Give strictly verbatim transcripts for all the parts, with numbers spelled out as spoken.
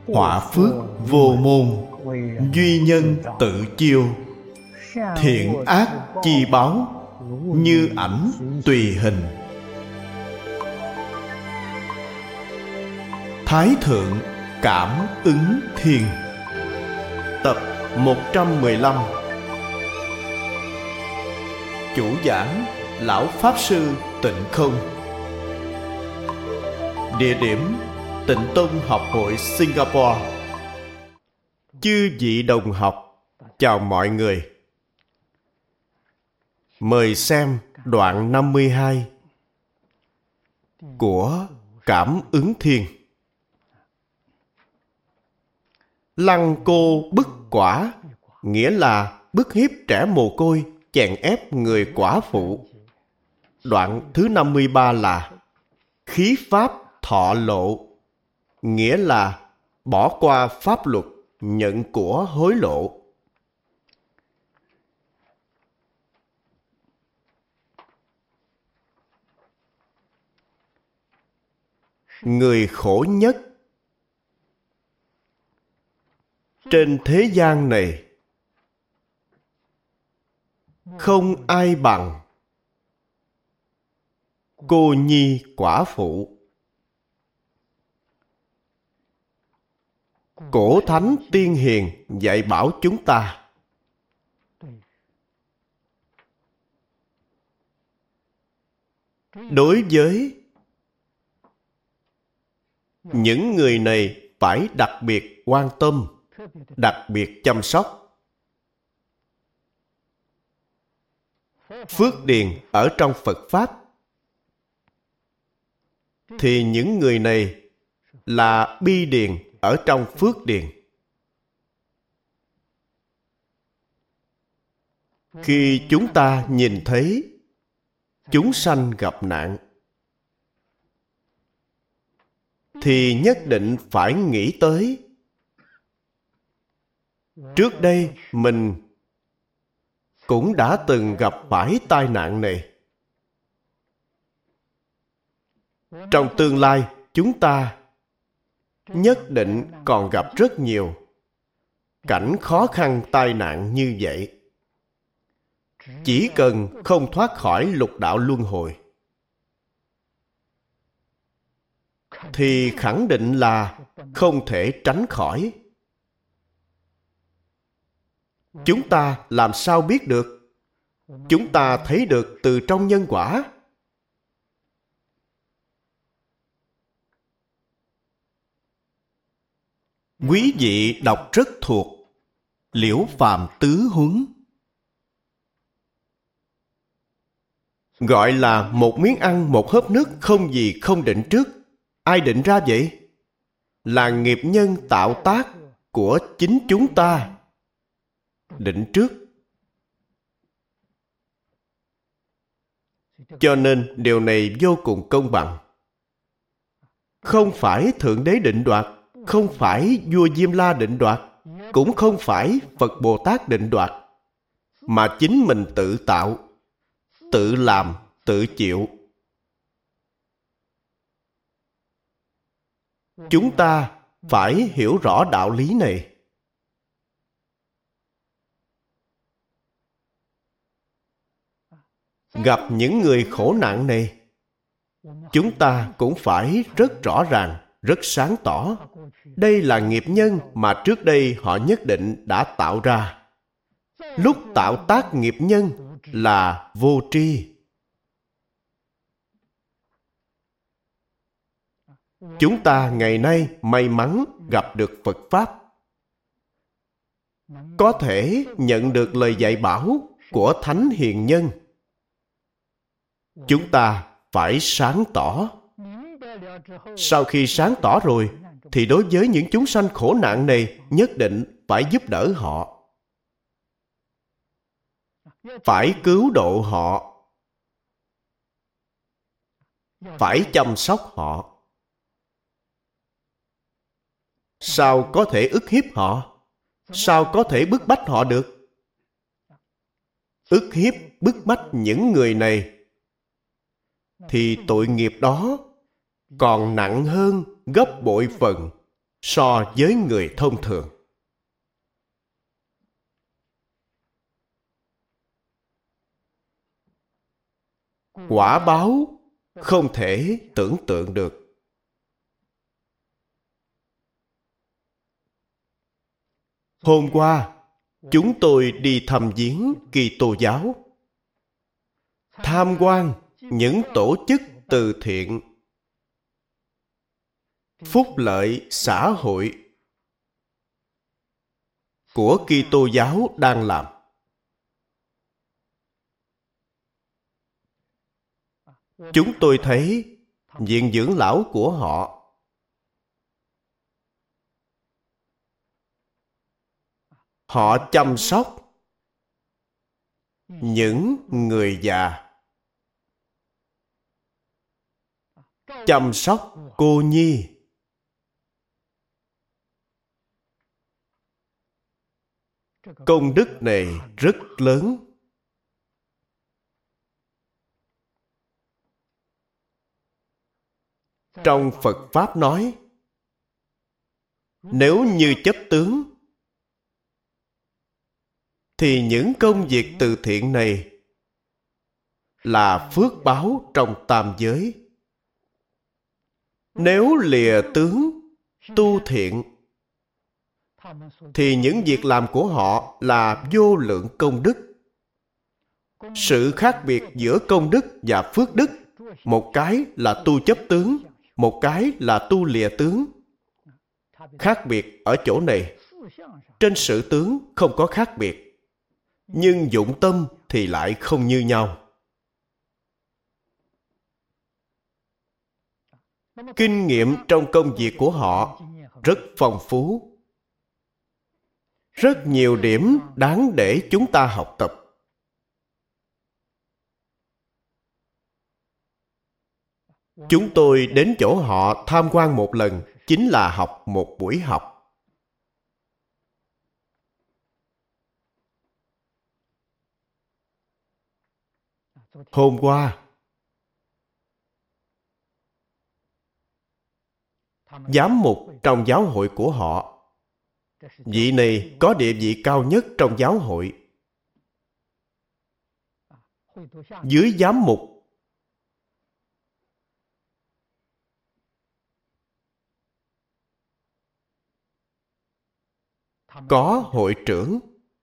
họa phước vô môn, duy nhân tự chiêu, thiện ác chi báo, như ảnh tùy hình. Thái Thượng Cảm Ứng Thiên. Tập một trăm mười lăm. Chủ giảng Lão Pháp Sư Tịnh Không. Địa điểm Tịnh Tông Học hội Singapore. Chư vị đồng học, chào mọi người. Mời xem đoạn năm mươi hai của Cảm Ứng Thiên. Lăng cô bức quả, nghĩa là bức hiếp trẻ mồ côi, chèn ép người quả phụ. Đoạn thứ năm mươi ba là khí pháp thọ lộ, nghĩa là bỏ qua pháp luật, nhận của hối lộ. Người khổ nhất trên thế gian này không ai bằng cô nhi quả phụ. Cổ thánh tiên hiền dạy bảo chúng ta đối với những người này phải đặc biệt quan tâm, đặc biệt chăm sóc. Phước điền ở trong Phật Pháp thì những người này là bi điền ở trong phước điền. Khi chúng ta nhìn thấy chúng sanh gặp nạn thì nhất định phải nghĩ tới trước đây mình cũng đã từng gặp phải tai nạn này. Trong tương lai chúng ta nhất định còn gặp rất nhiều cảnh khó khăn tai nạn như vậy. Chỉ cần không thoát khỏi lục đạo luân hồi thì khẳng định là không thể tránh khỏi. Chúng ta làm sao biết được? Chúng ta thấy được từ trong nhân quả. Quý vị đọc rất thuộc Liễu Phàm Tứ Huấn, gọi là một miếng ăn một hớp nước không gì không định trước. Ai định ra vậy? Là nghiệp nhân tạo tác của chính chúng ta định trước. Cho nên điều này vô cùng công bằng. Không phải Thượng Đế định đoạt, không phải vua Diêm La định đoạt, cũng không phải Phật Bồ Tát định đoạt, mà chính mình tự tạo, tự làm, tự chịu. Chúng ta phải hiểu rõ đạo lý này. Gặp những người khổ nạn này, chúng ta cũng phải rất rõ ràng, rất sáng tỏ. Đây là nghiệp nhân mà trước đây họ nhất định đã tạo ra. Lúc tạo tác nghiệp nhân là vô tri. Chúng ta ngày nay may mắn gặp được Phật Pháp, có thể nhận được lời dạy bảo của Thánh Hiền Nhân. Chúng ta phải sáng tỏ. Sau khi sáng tỏ rồi, thì đối với những chúng sanh khổ nạn này, nhất định phải giúp đỡ họ. Phải cứu độ họ. Phải chăm sóc họ. Sao có thể ức hiếp họ? Sao có thể bức bách họ được? Ức hiếp, bức bách những người này thì tội nghiệp đó còn nặng hơn gấp bội phần so với người thông thường. Quả báo không thể tưởng tượng được. Hôm qua, chúng tôi đi thăm viếng Kitô giáo, tham quan những tổ chức từ thiện, phúc lợi xã hội của Kitô giáo đang làm. Chúng tôi thấy viện dưỡng lão của họ họ chăm sóc những người già, chăm sóc cô nhi. Công đức này rất lớn. Trong Phật Pháp nói, nếu như chấp tướng, thì những công việc từ thiện này là phước báo trong tam giới. Nếu lìa tướng, tu thiện, thì những việc làm của họ là vô lượng công đức. Sự khác biệt giữa công đức và phước đức, một cái là tu chấp tướng, một cái là tu lìa tướng. Khác biệt ở chỗ này. Trên sự tướng không có khác biệt, nhưng dụng tâm thì lại không như nhau. Kinh nghiệm trong công việc của họ rất phong phú. Rất nhiều điểm đáng để chúng ta học tập. Chúng tôi đến chỗ họ tham quan một lần, chính là học một buổi học. Hôm qua, giám mục trong giáo hội của họ, vị này có địa vị cao nhất trong giáo hội. Dưới giám mục có hội trưởng,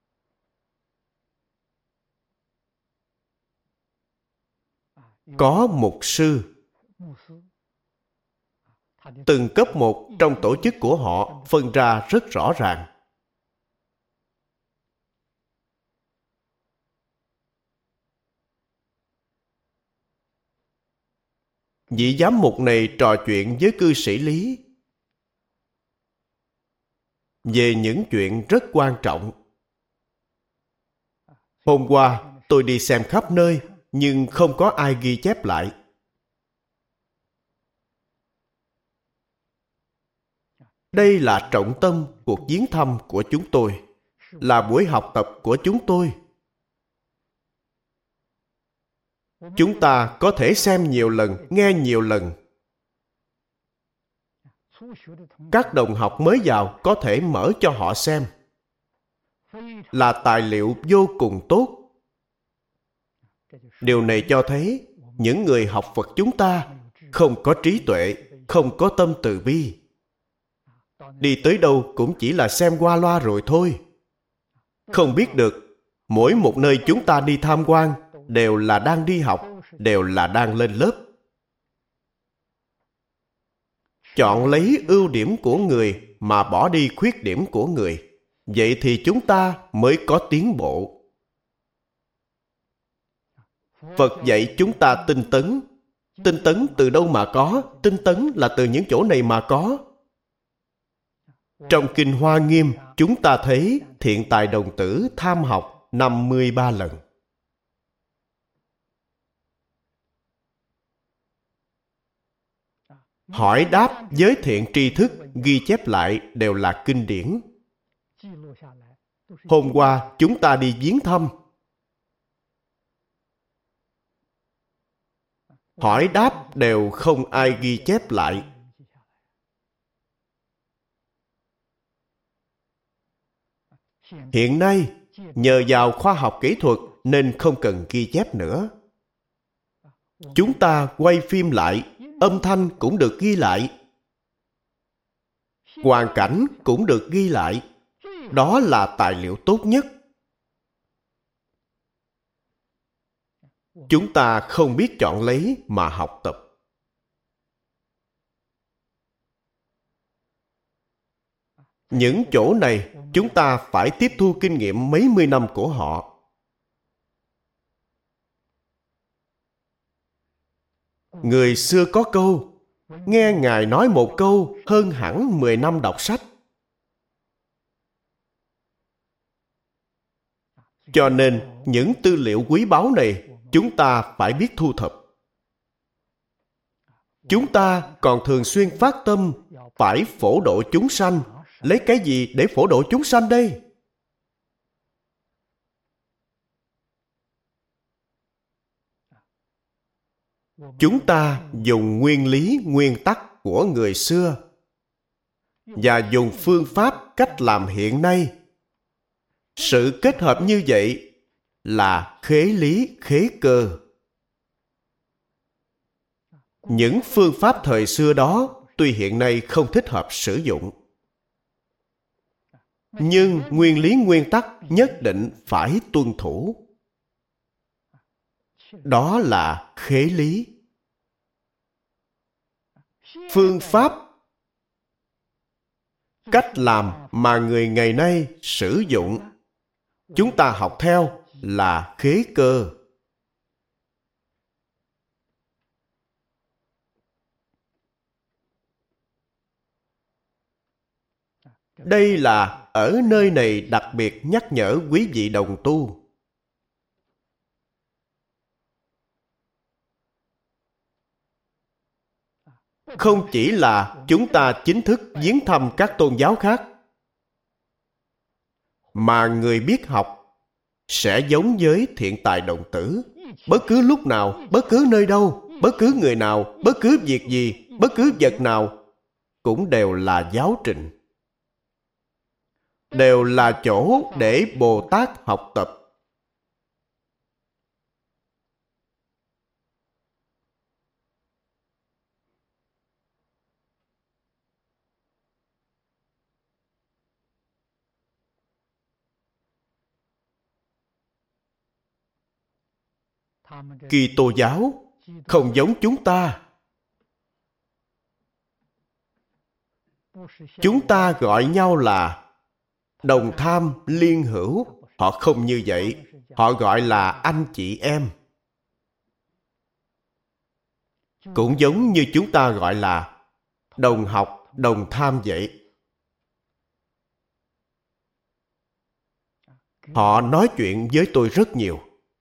có mục sư. Từng cấp một trong tổ chức của họ phân ra rất rõ ràng. Vị giám mục này trò chuyện với cư sĩ Lý về những chuyện rất quan trọng. Hôm qua tôi đi xem khắp nơi, nhưng không có ai ghi chép lại. Đây là trọng tâm cuộc viếng thăm của chúng tôi, là buổi học tập của chúng tôi. Chúng ta có thể xem nhiều lần, nghe nhiều lần. Các đồng học mới vào có thể mở cho họ xem. Là tài liệu vô cùng tốt. Điều này cho thấy những người học Phật chúng ta không có trí tuệ, không có tâm từ bi. Đi tới đâu cũng chỉ là xem qua loa rồi thôi. Không biết được, mỗi một nơi chúng ta đi tham quan đều là đang đi học, đều là đang lên lớp. Chọn lấy ưu điểm của người mà bỏ đi khuyết điểm của người. Vậy thì chúng ta mới có tiến bộ. Phật dạy chúng ta tinh tấn. Tinh tấn từ đâu mà có? Tinh tấn là từ những chỗ này mà có. Trong Kinh Hoa Nghiêm, chúng ta thấy Thiện Tài Đồng Tử tham học năm mươi ba lần. Hỏi đáp với thiện tri thức ghi chép lại đều là kinh điển. Hôm qua chúng ta đi viếng thăm. Hỏi đáp đều không ai ghi chép lại. Hiện nay, nhờ vào khoa học kỹ thuật nên không cần ghi chép nữa. Chúng ta quay phim lại, âm thanh cũng được ghi lại, hoàn cảnh cũng được ghi lại. Đó là tài liệu tốt nhất. Chúng ta không biết chọn lấy mà học tập. Những chỗ này chúng ta phải tiếp thu kinh nghiệm mấy mươi năm của họ. Người xưa có câu, nghe Ngài nói một câu hơn hẳn mười năm đọc sách. Cho nên, những tư liệu quý báu này chúng ta phải biết thu thập. Chúng ta còn thường xuyên phát tâm phải phổ độ chúng sanh. Lấy cái gì để phổ độ chúng sanh đây? Chúng ta dùng nguyên lý, nguyên tắc của người xưa và dùng phương pháp, cách làm hiện nay. Sự kết hợp như vậy là khế lý, khế cơ. Những phương pháp thời xưa đó tuy hiện nay không thích hợp sử dụng, nhưng nguyên lý nguyên tắc nhất định phải tuân thủ. Đó là khế lý. Phương pháp, cách làm mà người ngày nay sử dụng, chúng ta học theo là khế cơ. Đây là ở nơi này đặc biệt nhắc nhở quý vị đồng tu. Không chỉ là chúng ta chính thức viếng thăm các tôn giáo khác, mà người biết học sẽ giống với thiện tài đồng tử. Bất cứ lúc nào, bất cứ nơi đâu, bất cứ người nào, bất cứ việc gì, bất cứ vật nào cũng đều là giáo trình, đều là chỗ để Bồ Tát học tập. Kitô giáo không giống chúng ta. Chúng ta gọi nhau là đồng tham liên hữu. Họ không như vậy. Họ gọi là anh chị em. Cũng giống như chúng ta gọi là đồng học, đồng tham vậy. Họ nói chuyện với tôi rất nhiều.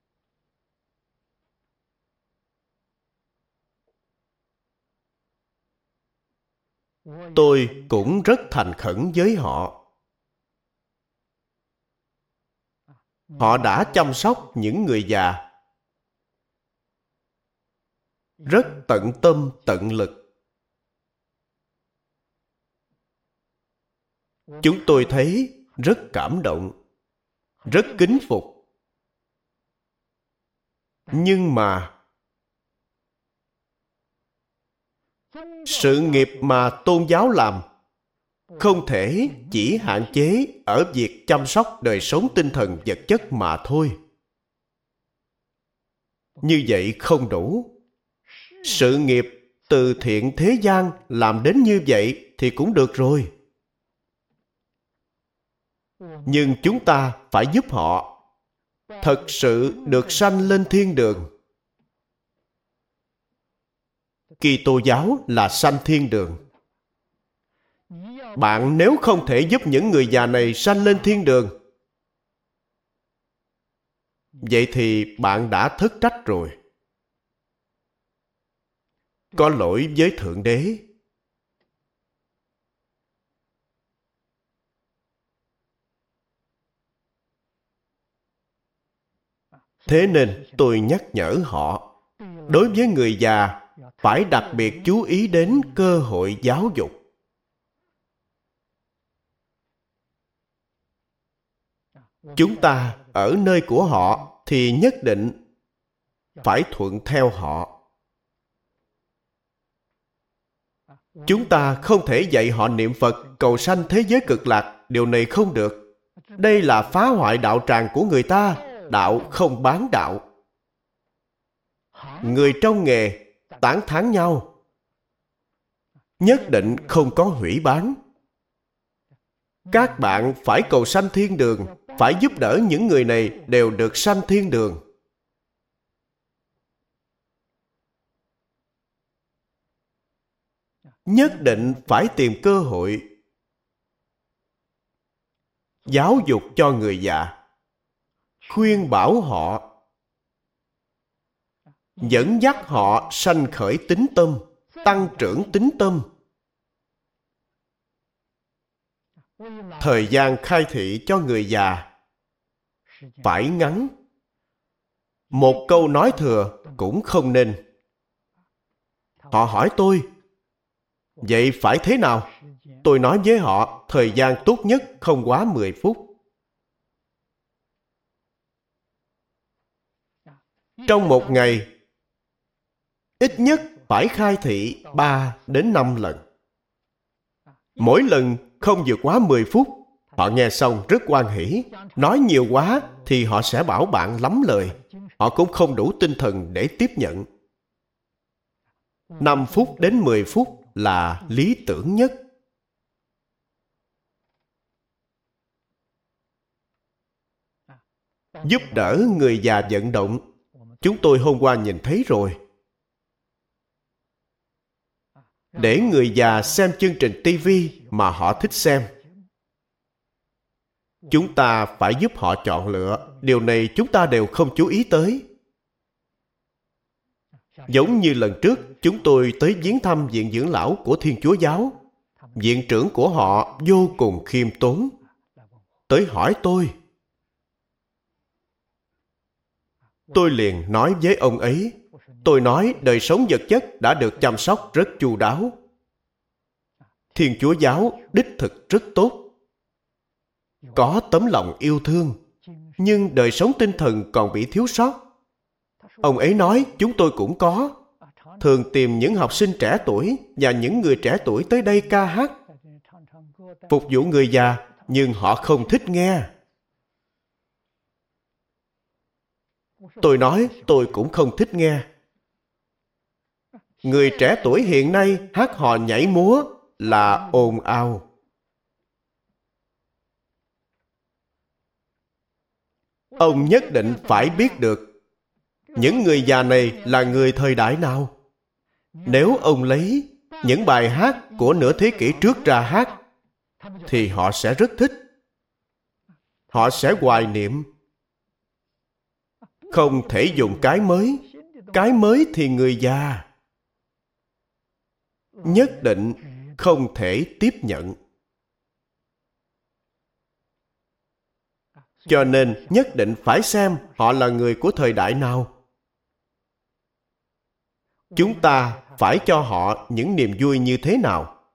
Tôi cũng rất thành khẩn với họ. Họ đã chăm sóc những người già rất tận tâm tận lực. Chúng tôi thấy rất cảm động, rất kính phục. Nhưng mà sự nghiệp mà tôn giáo làm không thể chỉ hạn chế ở việc chăm sóc đời sống tinh thần vật chất mà thôi. Như vậy không đủ. Sự nghiệp từ thiện thế gian làm đến như vậy thì cũng được rồi. Nhưng chúng ta phải giúp họ thật sự được sanh lên thiên đường. Kitô giáo là sanh thiên đường. Bạn nếu không thể giúp những người già này sanh lên thiên đường, vậy thì bạn đã thất trách rồi. Có lỗi với Thượng Đế. Thế nên tôi nhắc nhở họ, đối với người già phải đặc biệt chú ý đến cơ hội giáo dục. Chúng ta ở nơi của họ thì nhất định phải thuận theo họ. Chúng ta không thể dạy họ niệm Phật cầu sanh thế giới cực lạc. Điều này không được. Đây là phá hoại đạo tràng của người ta. Đạo không bán đạo. Người trong nghề tán thán nhau, nhất định không có hủy bán. Các bạn phải cầu sanh thiên đường, phải giúp đỡ những người này đều được sanh thiên đường. Nhất định phải tìm cơ hội giáo dục cho người già, khuyên bảo họ, dẫn dắt họ sanh khởi tín tâm, tăng trưởng tín tâm. Thời gian khai thị cho người già phải ngắn. Một câu nói thừa cũng không nên. Họ hỏi tôi, vậy phải thế nào? Tôi nói với họ, thời gian tốt nhất không quá mười phút. Trong một ngày, ít nhất phải khai thị ba đến năm lần. Mỗi lần không vượt quá mười phút. Họ nghe xong rất hoan hỉ. Nói nhiều quá thì họ sẽ bảo bạn lắm lời. Họ cũng không đủ tinh thần để tiếp nhận. năm phút đến mười phút là lý tưởng nhất. Giúp đỡ người già vận động, chúng tôi hôm qua nhìn thấy rồi. Để người già xem chương trình ti vi mà họ thích xem. Chúng ta phải giúp họ chọn lựa. Điều này chúng ta đều không chú ý tới. Giống như lần trước, chúng tôi tới viếng thăm viện dưỡng lão của Thiên Chúa Giáo. Viện trưởng của họ vô cùng khiêm tốn. Tới hỏi tôi. Tôi liền nói với ông ấy, tôi nói đời sống vật chất đã được chăm sóc rất chu đáo. Thiên Chúa Giáo đích thực rất tốt. Có tấm lòng yêu thương, nhưng đời sống tinh thần còn bị thiếu sót. Ông ấy nói chúng tôi cũng có. Thường tìm những học sinh trẻ tuổi và những người trẻ tuổi tới đây ca hát, phục vụ người già, nhưng họ không thích nghe. Tôi nói tôi cũng không thích nghe. Người trẻ tuổi hiện nay hát hò nhảy múa là ồn ào. Ông nhất định phải biết được những người già này là người thời đại nào. Nếu ông lấy những bài hát của nửa thế kỷ trước ra hát, thì họ sẽ rất thích. Họ sẽ hoài niệm. Không thể dùng cái mới. Cái mới thì người già nhất định không thể tiếp nhận. Cho nên nhất định phải xem họ là người của thời đại nào. Chúng ta phải cho họ những niềm vui như thế nào.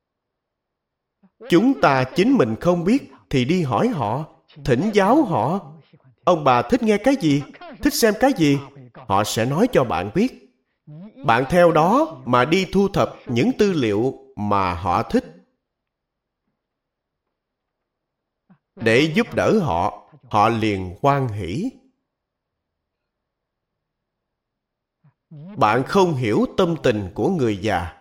Chúng ta chính mình không biết thì đi hỏi họ, thỉnh giáo họ. Ông bà thích nghe cái gì? Thích xem cái gì? Họ sẽ nói cho bạn biết. Bạn theo đó mà đi thu thập những tư liệu mà họ thích. Để giúp đỡ họ, họ liền hoan hỉ. Bạn không hiểu tâm tình của người già.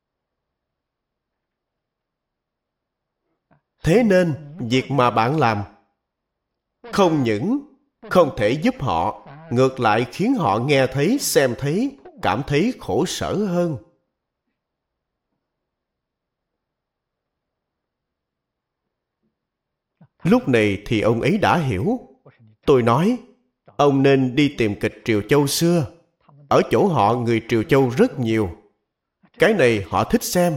Thế nên, việc mà bạn làm không những không thể giúp họ, ngược lại khiến họ nghe thấy, xem thấy, cảm thấy khổ sở hơn. Lúc này thì ông ấy đã hiểu. Tôi nói, ông nên đi tìm kịch Triều Châu xưa. Ở chỗ họ người Triều Châu rất nhiều. Cái này họ thích xem.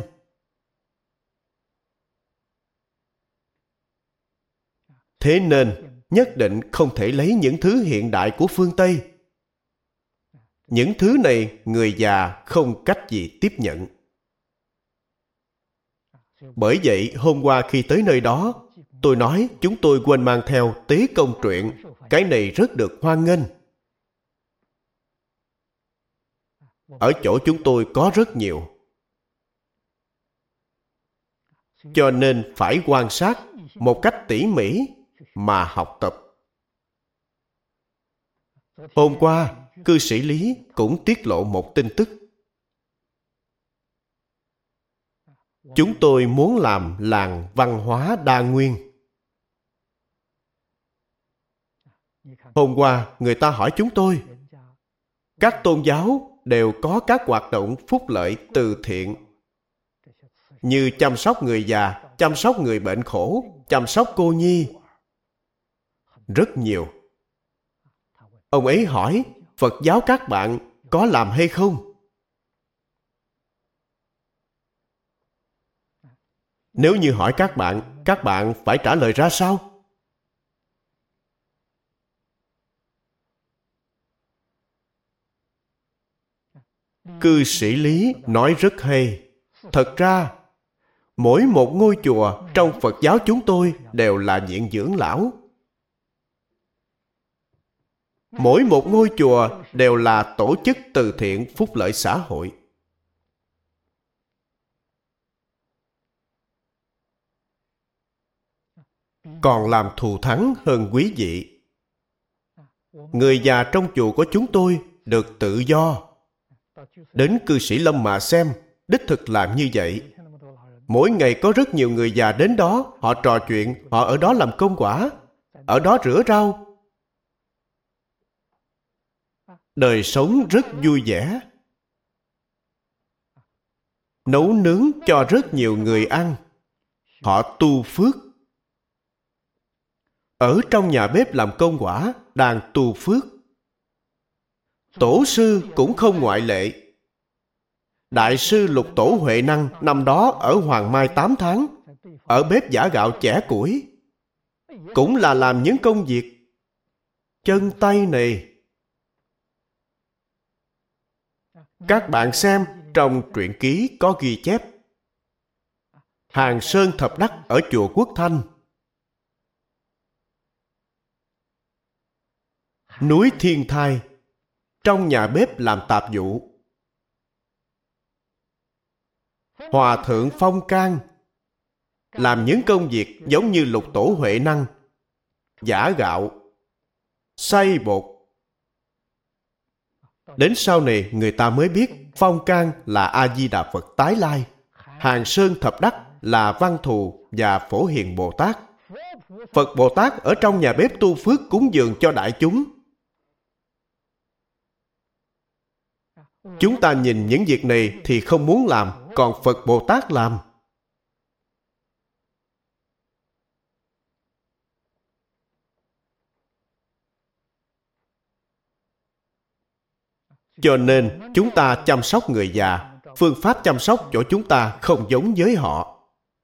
Thế nên, nhất định không thể lấy những thứ hiện đại của phương Tây. Những thứ này người già không cách gì tiếp nhận. Bởi vậy, hôm qua khi tới nơi đó, tôi nói chúng tôi quên mang theo tế công truyện. Cái này rất được hoan nghênh. Ở chỗ chúng tôi có rất nhiều. Cho nên phải quan sát một cách tỉ mỉ mà học tập. Hôm qua, cư sĩ Lý cũng tiết lộ một tin tức. Chúng tôi muốn làm làng văn hóa đa nguyên. Hôm qua, người ta hỏi chúng tôi, các tôn giáo đều có các hoạt động phúc lợi từ thiện, như chăm sóc người già, chăm sóc người bệnh khổ, chăm sóc cô nhi. Rất nhiều. Ông ấy hỏi, Phật giáo các bạn có làm hay không? Nếu như hỏi các bạn, các bạn phải trả lời ra sao? Cư sĩ Lý nói rất hay. Thật ra, mỗi một ngôi chùa trong Phật giáo chúng tôi đều là viện dưỡng lão. Mỗi một ngôi chùa đều là tổ chức từ thiện phúc lợi xã hội. Còn làm thù thắng hơn quý vị. Người già trong chùa của chúng tôi được tự do. Đến cư sĩ Lâm mà xem, đích thực làm như vậy. Mỗi ngày có rất nhiều người già đến đó, họ trò chuyện, họ ở đó làm công quả, ở đó rửa rau. Đời sống rất vui vẻ. Nấu nướng cho rất nhiều người ăn. Họ tu phước. Ở trong nhà bếp làm công quả, đang tu phước. Tổ sư cũng không ngoại lệ. Đại sư Lục Tổ Huệ Năng năm đó ở Hoàng Mai tám tháng, ở bếp giã gạo chẻ củi, cũng là làm những công việc chân tay này. Các bạn xem, trong truyện ký có ghi chép. Hàng Sơn Thập Đắc ở chùa Quốc Thanh, núi Thiên Thai, trong nhà bếp làm tạp vụ. Hòa thượng Phong Can làm những công việc giống như Lục Tổ Huệ Năng, giã gạo, xay bột. Đến sau này người ta mới biết Phong Can là A-di-đà Phật tái lai, Hàng Sơn Thập Đắc là Văn Thù và Phổ Hiền Bồ Tát. Phật Bồ Tát ở trong nhà bếp tu phước cúng dường cho đại chúng. Chúng ta nhìn những việc này thì không muốn làm, còn Phật Bồ Tát làm. Cho nên chúng ta chăm sóc người già, phương pháp chăm sóc chỗ chúng ta không giống với họ.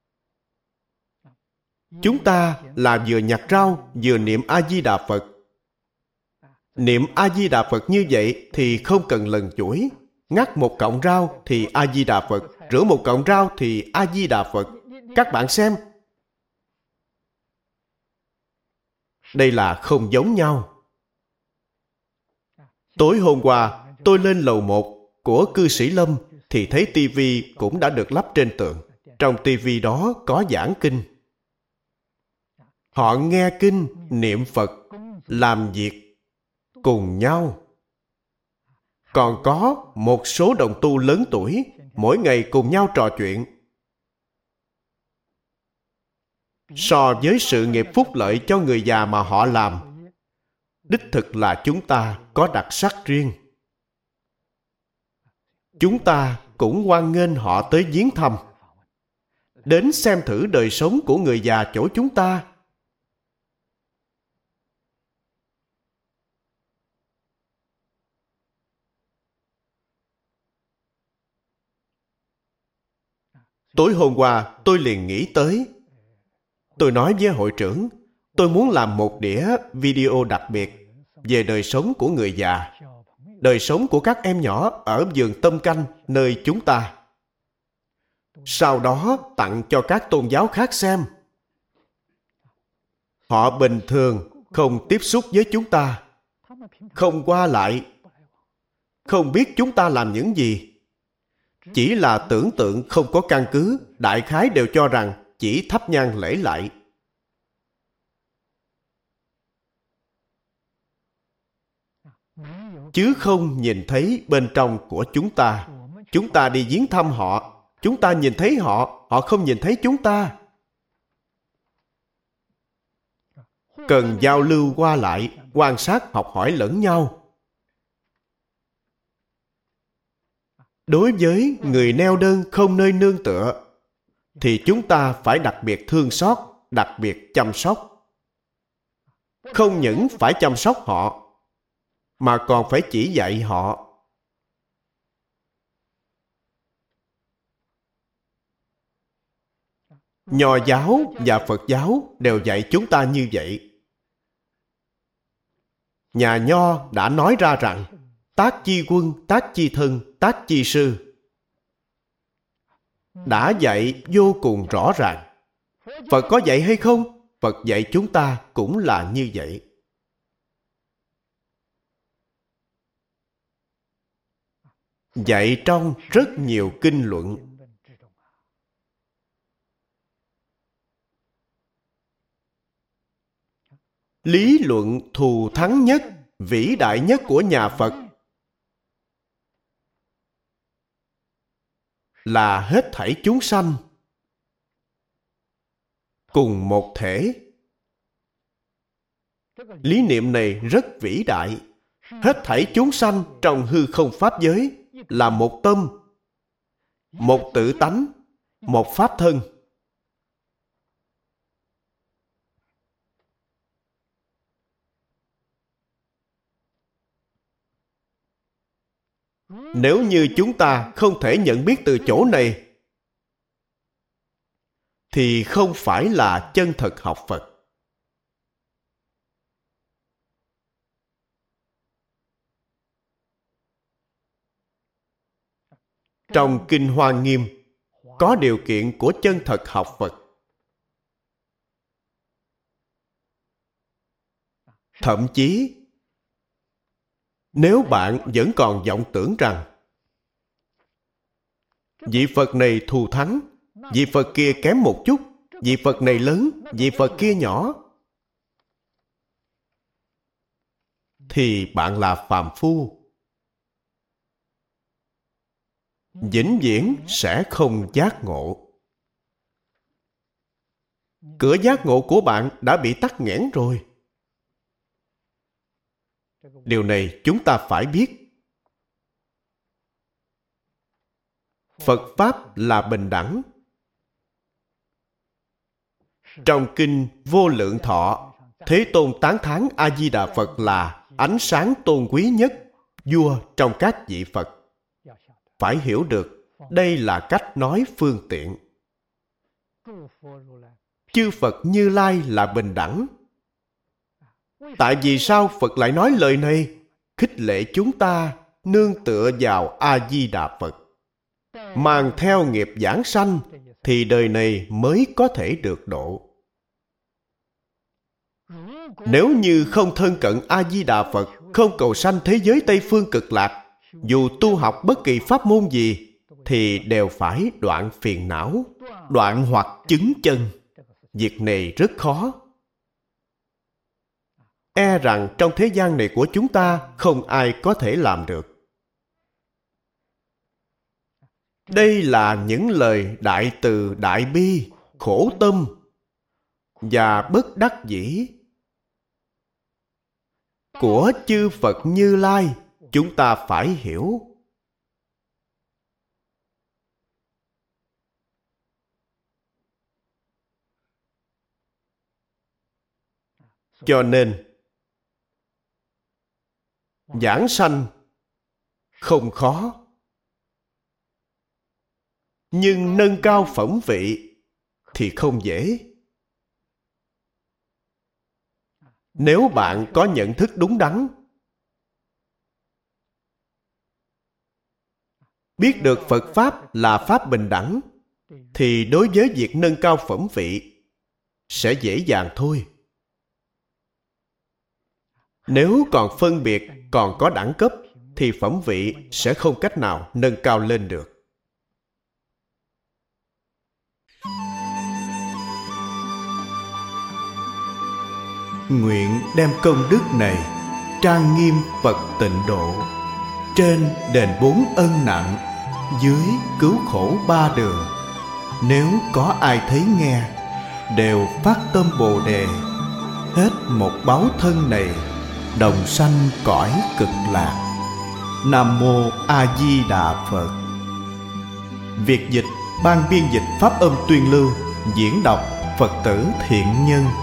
Chúng ta là vừa nhặt rau, vừa niệm A-di-đà Phật. Niệm A-di-đà Phật như vậy thì không cần lần chuỗi. Ngắt một cọng rau thì A-di-đà Phật, rửa một cọng rau thì A-di-đà Phật. Các bạn xem. Đây là không giống nhau. Tối hôm qua, tôi lên lầu một của cư sĩ Lâm thì thấy tivi cũng đã được lắp trên tường. Trong tivi đó có giảng kinh. Họ nghe kinh, niệm Phật, làm việc cùng nhau. Còn có một số đồng tu lớn tuổi, mỗi ngày cùng nhau trò chuyện. So với sự nghiệp phúc lợi cho người già mà họ làm, đích thực là chúng ta có đặc sắc riêng. Chúng ta cũng hoan nghênh họ tới viếng thăm, đến xem thử đời sống của người già chỗ chúng ta. Tối hôm qua tôi liền nghĩ tới. Tôi nói với hội trưởng, tôi muốn làm một đĩa video đặc biệt về đời sống của người già, đời sống của các em nhỏ ở vườn Tâm Canh nơi chúng ta. sau đó tặng cho các tôn giáo khác xem. Họ bình thường không tiếp xúc với chúng ta, không qua lại, không biết chúng ta làm những gì. Chỉ là tưởng tượng không có căn cứ, đại khái đều cho rằng chỉ thắp nhang lễ lại. Chứ không nhìn thấy bên trong của chúng ta. Chúng ta đi viếng thăm họ, chúng ta nhìn thấy họ, họ không nhìn thấy chúng ta. Cần giao lưu qua lại, quan sát, học hỏi lẫn nhau. Đối với người neo đơn không nơi nương tựa, thì chúng ta phải đặc biệt thương xót, đặc biệt chăm sóc. Không những phải chăm sóc họ, mà còn phải chỉ dạy họ. Nho giáo và Phật giáo đều dạy chúng ta như vậy. Nhà Nho đã nói ra rằng tác chi quân, tác chi thân, tác chi sư. Đã dạy vô cùng rõ ràng. Phật có dạy hay không? Phật dạy chúng ta cũng là như vậy. Dạy trong rất nhiều kinh luận. Lý luận thù thắng nhất, vĩ đại nhất của nhà Phật là hết thảy chúng sanh cùng một thể. Lý niệm này rất vĩ đại. Hết thảy chúng sanh trong hư không pháp giới là một tâm, một tự tánh, một pháp thân. Nếu như chúng ta không thể nhận biết từ chỗ này, thì không phải là chân thật học Phật. Trong Kinh Hoa Nghiêm có điều kiện của chân thật học Phật. Thậm chí, nếu bạn vẫn còn vọng tưởng rằng vị Phật này thù thắng, vị Phật kia kém một chút, vị Phật này lớn, vị Phật kia nhỏ, thì bạn là phàm phu. Vĩnh viễn sẽ không giác ngộ. Cửa giác ngộ của bạn đã bị tắc nghẽn rồi. Điều này chúng ta phải biết. Phật Pháp là bình đẳng. Trong Kinh Vô Lượng Thọ, Thế Tôn tán thán A-di-đà Phật là ánh sáng tôn quý nhất, vua trong các vị Phật. Phải hiểu được, đây là cách nói phương tiện. Chư Phật Như Lai là bình đẳng. Tại vì sao Phật lại nói lời này? Khích lệ chúng ta nương tựa vào A-di-đà Phật, mang theo nghiệp giảng sanh, thì đời này mới có thể được độ. Nếu như không thân cận A-di-đà Phật, không cầu sanh thế giới Tây Phương Cực Lạc, dù tu học bất kỳ pháp môn gì, thì đều phải đoạn phiền não, đoạn hoặc chứng chân. Việc này rất khó. E rằng trong thế gian này của chúng ta không ai có thể làm được. Đây là những lời đại từ đại bi, khổ tâm và bất đắc dĩ của chư Phật Như Lai. Chúng ta phải hiểu. Cho nên, giảng sanh không khó, nhưng nâng cao phẩm vị thì không dễ. Nếu bạn có nhận thức đúng đắn, biết được Phật Pháp là Pháp bình đẳng, thì đối với việc nâng cao phẩm vị sẽ dễ dàng thôi. Nếu còn phân biệt, còn có đẳng cấp, thì phẩm vị sẽ không cách nào nâng cao lên được. Nguyện đem công đức này trang nghiêm Phật tịnh độ, trên đền bốn ân nặng, dưới cứu khổ ba đường. Nếu có ai thấy nghe, đều phát tâm Bồ Đề, hết một báo thân này, đồng sanh cõi cực lạc. Nam mô A Di Đà Phật. Việt dịch ban biên dịch pháp âm tuyên lưu, diễn đọc Phật tử Thiện Nhân.